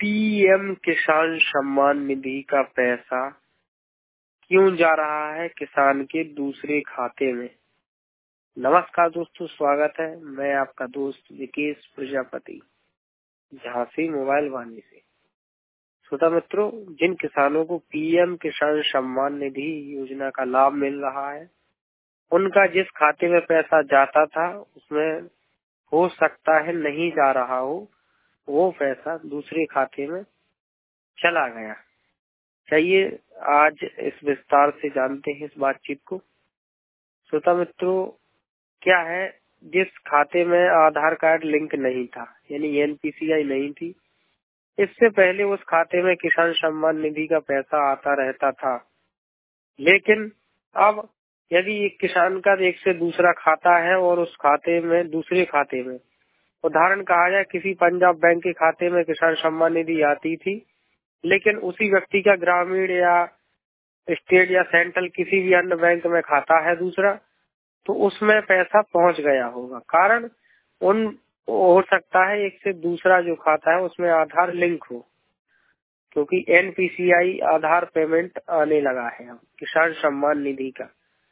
PM किसान सम्मान निधि का पैसा क्यों जा रहा है किसान के दूसरे खाते में। नमस्कार दोस्तों, स्वागत है। मैं आपका दोस्त विकेश प्रजापति, झांसी मोबाइल वाणी से। श्रोता मित्रों, जिन किसानों को पीएम किसान सम्मान निधि योजना का लाभ मिल रहा है, उनका जिस खाते में पैसा जाता था उसमें हो सकता है नहीं जा रहा हो, वो पैसा दूसरे खाते में चला गया। चलिए आज इस विस्तार से जानते हैं इस बातचीत को। श्रोता मित्रों, क्या है, जिस खाते में आधार कार्ड लिंक नहीं था, यानी एनपीसीआई नहीं थी, इससे पहले उस खाते में किसान सम्मान निधि का पैसा आता रहता था। लेकिन अब यदि एक किसान का एक से दूसरा खाता है और उस खाते में दूसरे खाते में, उदाहरण कहा जाए किसी पंजाब बैंक के खाते में किसान सम्मान निधि आती थी, लेकिन उसी व्यक्ति का ग्रामीण या स्टेट या सेंट्रल किसी भी अन्य बैंक में खाता है दूसरा, तो उसमें पैसा पहुंच गया होगा। कारण उन हो सकता है एक से दूसरा जो खाता है उसमें आधार लिंक हो, क्योंकि एनपीसीआई आधार पेमेंट आने लगा है अब किसान सम्मान निधि का।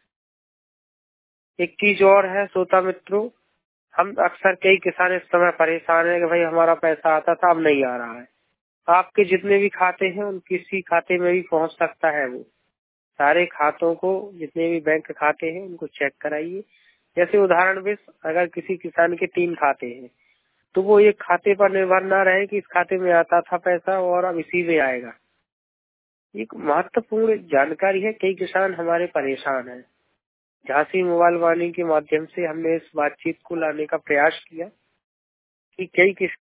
एक चीज और है श्रोता मित्रों, हम अक्सर कई किसान इस समय परेशान है कि भाई हमारा पैसा आता था अब नहीं आ रहा है। आपके जितने भी खाते हैं उन किसी खाते में भी पहुंच सकता है। वो सारे खातों को, जितने भी बैंक खाते हैं उनको चेक कराइए। जैसे उदाहरण भी, अगर किसी किसान के 3 खाते हैं तो वो एक खाते पर निर्भर न रहे कि इस खाते में आता था पैसा और अब इसी में आएगा। एक महत्वपूर्ण जानकारी है। कई किसान हमारे परेशान हैं। झांसी मोबाइल वाणी के माध्यम से हमने इस बातचीत को लाने का प्रयास किया कि कई